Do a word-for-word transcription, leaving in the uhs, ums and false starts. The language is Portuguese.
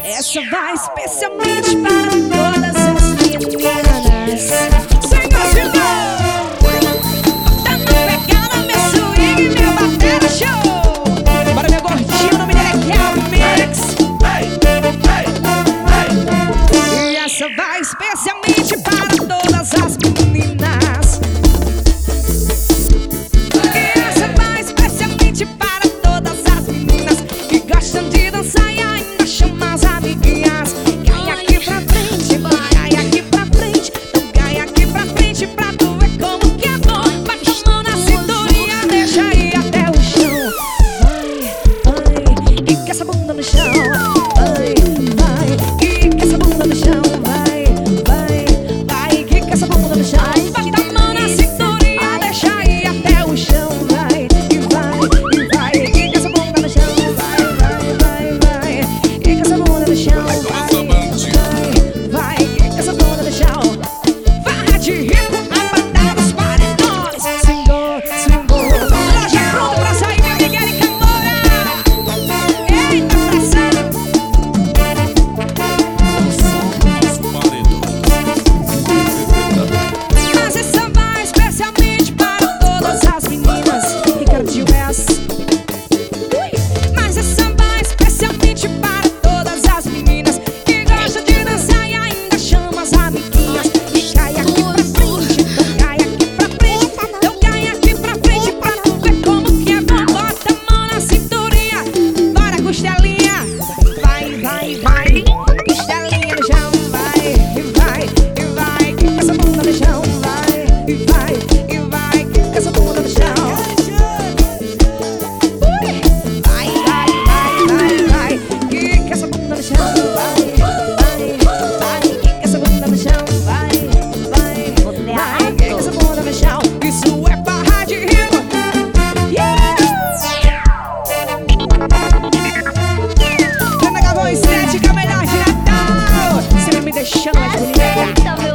Essa vai especialmente para todas as meninas. Senhoras e tá na pegada, meu swing, meu batera show. Bora, meu gordinho, o nome dele é Kelvin Mix. E essa vai especialmente para todas as meninas. E essa vai especialmente para todas as meninas que gostam de dançar e ainda chamam as amiguinhas. Cai aqui pra frente, cai aqui pra frente, não cai aqui pra frente pra tu ver como que é bom. Bate a mão na cinturinha, deixa aí até o chão. Vai, vai, quica essa bunda no chão. Vai, vai, quica essa bunda no chão. Vai, vai, vai, quica essa bunda no chão. Bate a mão na cinturinha, deixa aí até o chão. Vai, e vai, e vai, quica essa bunda no chão. Vai, vai, vai, vai, quica essa bunda no chão. Vai, vai, vai, quica essa bunda no chão. Farra de rico, apertar os paredões. Swingou, swingou. Loja pronto pra sair, meu Miguel e Camora. Eita, pressão. Mas essa vai especialmente para todas as meninas. Ricardo Gilberto. Mas essa vai especialmente para todas as meninas que gostam de dançar e ainda chamam as amiguinhas. E cai aqui pra frente, não cai aqui pra frente, não cai aqui pra frente pra tu ver como que é bom. Bota a mão na cinturinha, bora costelinha. Vai, vai, vai, costelinha no chão. Vai, e vai, e vai, quica essa bunda no chão. Vai, e vai, e vai, quica essa bunda no chão. Vai, vai, vai, vai, vai, quica essa bunda no chão. Vai, vai, vai, quica essa bunda no chão. Vai, vai, vai, quica essa bunda no chão. Isso é barra de rico. Yeah! Ana Gavão Estética, melhor de Natal. Você vai me deixando mais bonita.